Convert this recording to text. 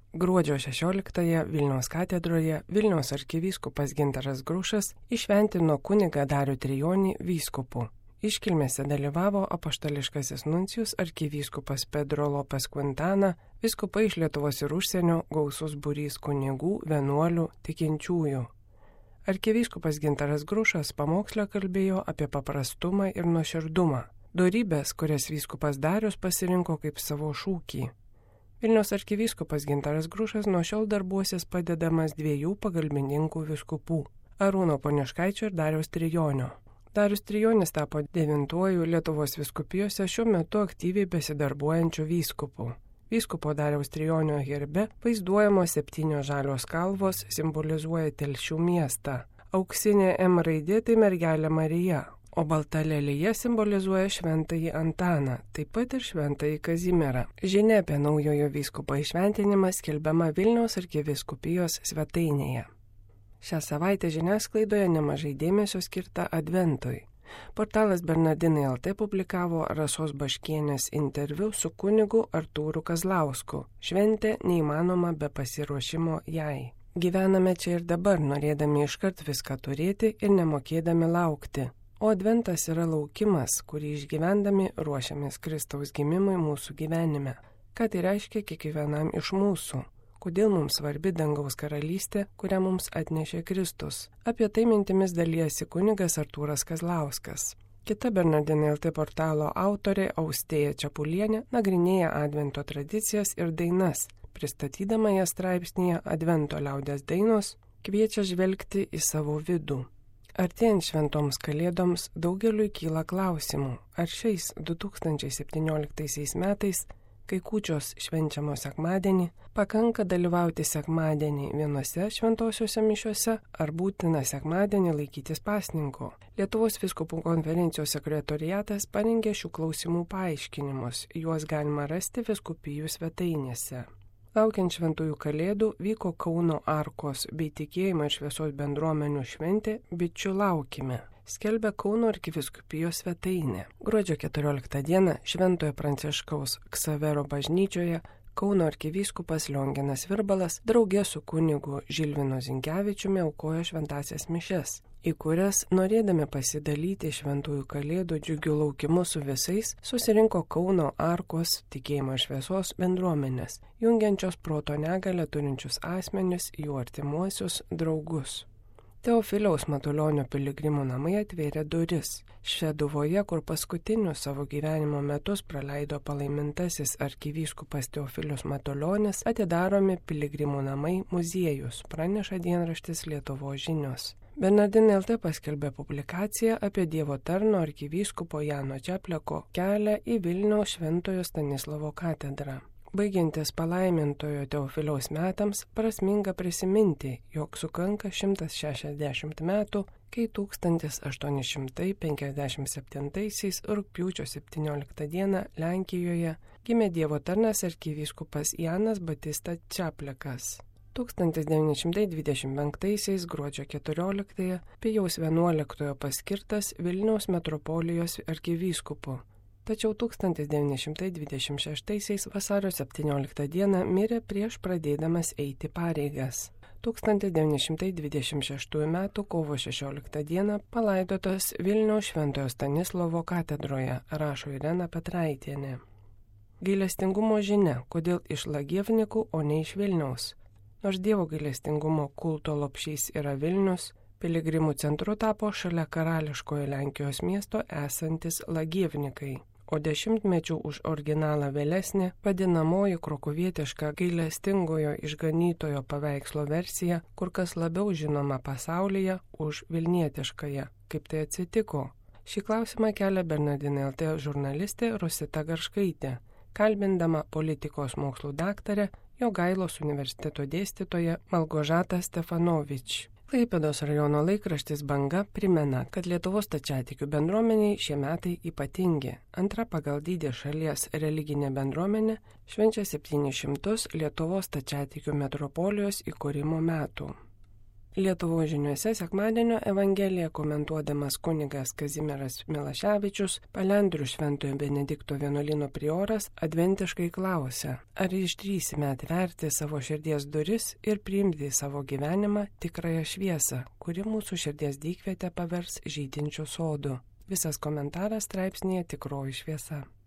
Gruodžio 16-ąją Vilniaus katedroje Vilniaus arkivyskupas Gintaras Grušas įšventino kunigą Darių Trijonį vyskupu. Iškilmėse dalyvavo apaštališkasis nuncijus arkivyskupas Pedro Lopes Quintana, vyskupai iš Lietuvos ir užsienio, gausus būrys kunigų, vienuolių, tikinčiųjų. Arkivyskupas Gintaras Grušas pamoksle kalbėjo apie paprastumą ir nuoširdumą, dorybės, kurias vyskupas Darius pasirinko kaip savo šūkį. Vilniaus arkivyskupas Gintaras Grušas nuo šiol darbuosis padedamas dviejų pagalbininkų vyskupų – Arūno Poniškaičio ir Dariaus Trijonio. Darius Trijonis tapo 9-uoju Lietuvos vyskupijose šiuo metu aktyviai besidarbuojančiu vyskupu. Vyskupo Dariaus Trijonio herbe vaizduojamos 7 žalios kalvos simbolizuoja Telšių miestą. Auksinė M raidė tai mergelė Marija, o balta lelija simbolizuoja šventąjį Antaną, taip pat ir šventąjį Kazimierą. Žinia apie naujojo vyskupo įšventinimą skelbiama Vilniaus arkivyskupijos svetainėje. Šią savaitę žiniasklaidoje nemažai dėmesio skirta Adventui. Portalas Bernardinai LT publikavo Rasos Baškienės interviu su kunigu Artūru Kazlausku. Šventė neįmanoma be pasiruošimo jai. Gyvename čia ir dabar, norėdami iškart viską turėti ir nemokėdami laukti. O Adventas yra laukimas, kurį išgyvendami ruošiamės Kristaus gimimui mūsų gyvenime. Ką tai reiškia kiekvienam iš mūsų? Kodėl mums svarbi dangaus karalystė, kurią mums atnešė Kristus? Apie tai mintimis dalijasi kunigas Artūras Kazlauskas. Kita Bernardinai LT portalo autorė Austėja Čepulienė nagrinėja Advento tradicijas ir dainas. Pristatydama ją straipsnyje Advento liaudies dainos, kviečia žvelgti į savo vidų. Artėjant šventoms kalėdoms daugeliui kyla klausimų, ar šiais 2017 metais, kai kūčios švenčiamos sekmadienį, pakanka dalyvauti sekmadienį vienose šventosiuose mišiuose, ar būtina sekmadienį laikytis pasninko. Lietuvos vyskupų konferencijos sekretoriatas parengė šių klausimų paaiškinimus, juos galima rasti vyskupijų svetainėse. Laukiant šventųjų kalėdų vyko Kauno Arkos bei Tikėjimo ir šviesos bendruomenių šventė Bičių laukime, skelbia Kauno arkivyskupijos svetainė. Gruodžio 14 dieną Šventojo Pranciškaus Ksavero bažnyčioje Kauno arkivyskupas Lionginas Virbalas draugė su kunigu Žilvinu Zinkevičiumi aukojo šventąsias mišias, į kurias, norėdami pasidalyti šventųjų kalėdų džiugiu laukimu su visais, susirinko Kauno Arkos Tikėjimo ir šviesos bendruomenės, jungiančios proto negalią turinčius asmenis, jų artimuosius, draugus. Teofiliaus Matulionio piligrimų namai atvėrė duris. Šeduvoje, kur paskutinius savo gyvenimo metus praleido palaimintasis arkivyskupas Teofilius Matulionis, atidaromi piligrimų namai muziejus, praneša dienraštis Lietuvos žinios. Bernardinai LT paskelbė publikaciją apie Dievo tarno arkivyskupo Jano Čepleko kelią į Vilniaus Šventojo Stanislovo katedrą. Baigiantis palaimintojo Teofiliaus metams, prasminga prisiminti, jog sukanka 160 metų, kai 1857 rugpjūčio 17 dieną Lenkijoje gimė Dievo tarnas arkivyskupas Janas Batista Čeplekas. 1925 gruodžio 14 Pijaus XI paskirtas Vilniaus metropolijos arkivyskupu. Tačiau 1926 vasario 17 dieną mirė prieš pradėdamas eiti pareigas. 1926 m. kovo 16 d. palaidotas Vilniaus Šventojo Stanislovo katedroje, rašo Irena Petraitienė. Gailestingumo žinia, kodėl iš Lagievnikų, o ne iš Vilniaus. Nors Dievo gailestingumo kulto lopšys yra Vilnius, piligrimų centru tapo šalia karališkojo Lenkijos miesto esantis Lagievnikai. O dešimtmečių už originalą vėlesnė vadinamoji krokuvietiška gailestingojo išganytojo paveikslo versija kur kas labiau žinoma pasaulyje už vilnietiškąją. Kaip tai atsitiko? Šį klausimą kelia Bernardinai LT žurnalistė Rosita Garškaitė, kalbindama politikos mokslų daktarę Jogailos universiteto dėstytoją Malgožatą Stefanovič. Klaipėdos rajono laikraštis Banga primena, kad Lietuvos stačiatikių bendruomeniai šie metai ypatingi. Antra pagal dydį šalies religinė bendruomenė švenčia 700 Lietuvos stačiatikių metropolijos įkūrimo metų. Lietuvos žiniuose sekmadienio Evangeliją komentuodamas kunigas Kazimieras Milaševičius, Palendrių Šventojo Benedikto vienuolyno prioras, adventiškai klausia, ar išdrįsime atverti savo širdies duris ir priimti į savo gyvenimą tikrąją šviesą, kuri mūsų širdies dykvietę pavers žydinčiu sodu. Visas komentaras straipsnyje Tikroji šviesa.